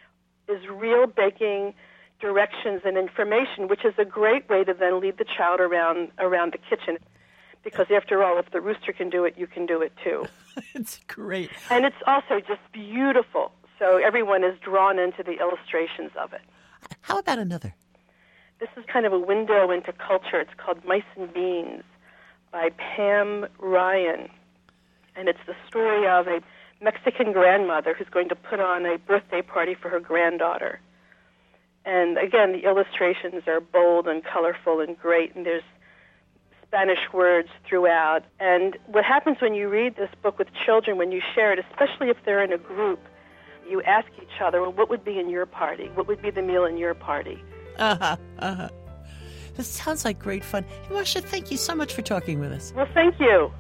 Speaker 13: is real baking directions and information, which is a great way to then lead the child around around the kitchen. because after all, if the rooster can do it, you can do it too.
Speaker 1: It's great.
Speaker 13: And it's also just beautiful. So everyone is drawn into the illustrations of it.
Speaker 1: How about another?
Speaker 13: This is kind of a window into culture. It's called Mice and Beans by Pam Ryan. And it's the story of a Mexican grandmother who's going to put on a birthday party for her granddaughter. And again, the illustrations are bold and colorful and great, and there's Spanish words throughout. And what happens when you read this book with children, when you share it, especially if they're in a group, you ask each other, well, what would be in your party? What would be the meal in your party?
Speaker 1: Uh-huh, uh-huh. This sounds like great fun. Hey, Marcia, thank you so much for talking with us.
Speaker 13: Well, thank you.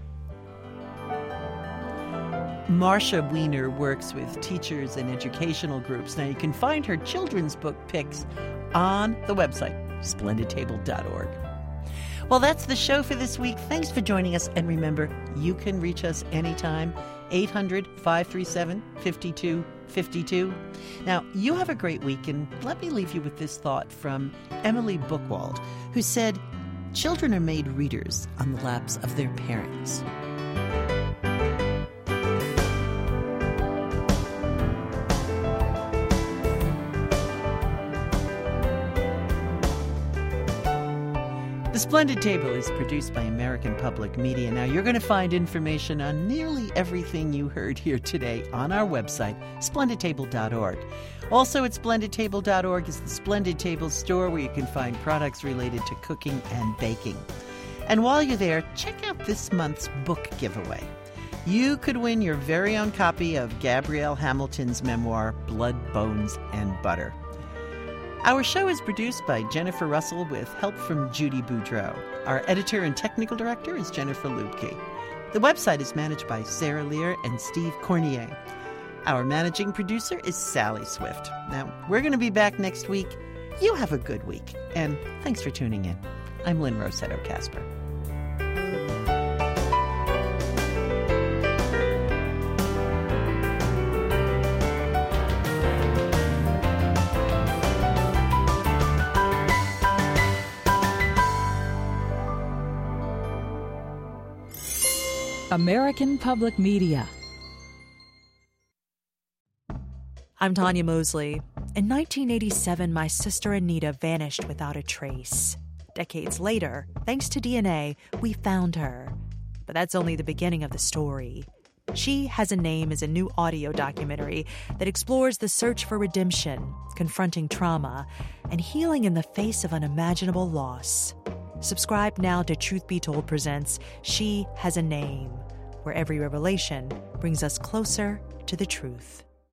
Speaker 1: Marcia Weiner works with teachers and educational groups. Now, you can find her children's book picks on the website, splendid table dot org. Well, that's the show for this week. Thanks for joining us. And remember, you can reach us anytime, eight hundred, five three seven, five two five two. Now, you have a great week, and let me leave you with this thought from Emily Buchwald, who said, children are made readers on the laps of their parents. The Splendid Table is produced by American Public Media. Now, you're going to find information on nearly everything you heard here today on our website, splendid table dot org. Also at splendid table dot org is the Splendid Table store, where you can find products related to cooking and baking. And while you're there, check out this month's book giveaway. You could win your very own copy of Gabrielle Hamilton's memoir, Blood, Bones, and Butter. Our show is produced by Jennifer Russell with help from Judy Boudreau. Our editor and technical director is Jennifer Lubke. The website is managed by Sarah Lear and Steve Cornier. Our managing producer is Sally Swift. Now, we're going to be back next week. You have a good week, and thanks for tuning in. I'm Lynn Rossetto Kasper.
Speaker 14: American Public Media.
Speaker 15: I'm Tanya Mosley. In nineteen eighty-seven, my sister Anita vanished without a trace. Decades later, thanks to D N A, we found her. But that's only the beginning of the story. She Has a Name is a new audio documentary that explores the search for redemption, confronting trauma, and healing in the face of unimaginable loss. Subscribe now to Truth Be Told presents She Has a Name, where every revelation brings us closer to the truth.